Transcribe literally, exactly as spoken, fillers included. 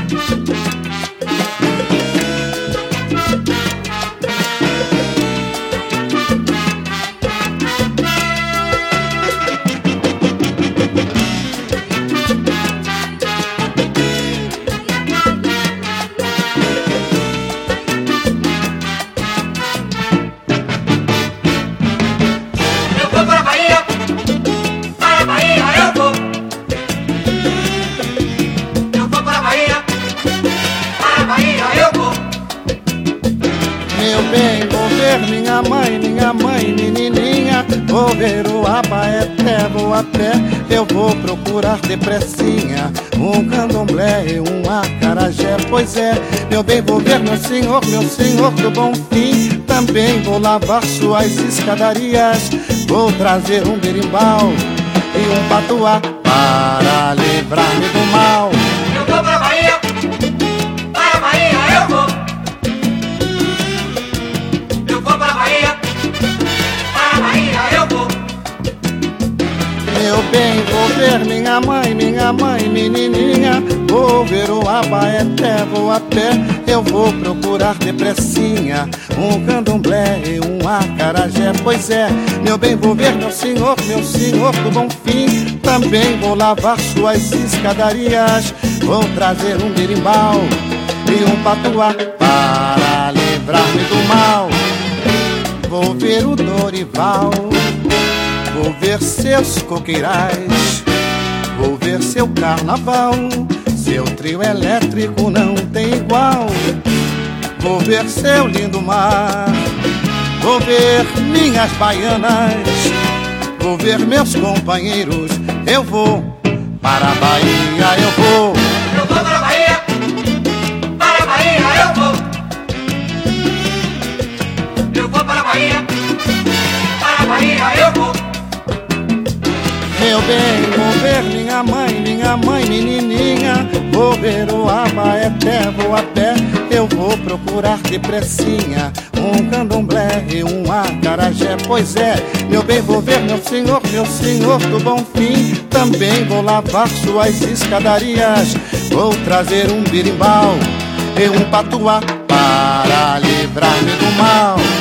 Meu bem, vou ver minha mãe, minha mãe, menininha. Vou ver o Abaeté, vou a pé. Eu vou procurar depressinha um candomblé e um acarajé. Pois é, meu bem, vou ver meu senhor, meu senhor do bom fim. Também vou lavar suas escadarias. Vou trazer um berimbau e um patuá para livrar-me do mal. Eu vou pra Bahia, para Bahia eu vou. Eu vou pra Bahia, para Bahia eu vou. Meu bem, vou ver minha mãe, minha mãe, menininha. Vou ver o Abaeté, vou a pé. Eu vou procurar depressinha um candomblé e um acarajé. Pois é, meu bem, vou ver meu senhor, meu senhor do bom fim. Também vou lavar suas escadarias. Vou trazer um berimbau e um patuá para livrar-me do mal. Vou ver o Dorival, vou ver seus coqueirais, vou ver seu carnaval. Seu trio elétrico não tem igual. Vou ver seu lindo mar, vou ver minhas baianas, vou ver meus companheiros. Eu vou para a Bahia, eu vou. Eu vou para Bahia, para Bahia eu vou. Eu vou para Bahia, para Bahia eu vou. Meu bem, vou ver minha mãe, minha mãe, menininha. Vou ver o Abaeté, vou a pé. Eu vou procurar depressinha um candomblé e um acarajé. Pois é, meu bem, vou ver meu senhor, meu senhor do bom fim. Também vou lavar suas escadarias. Vou trazer um birimbau e um patuá para livrar-me do mal.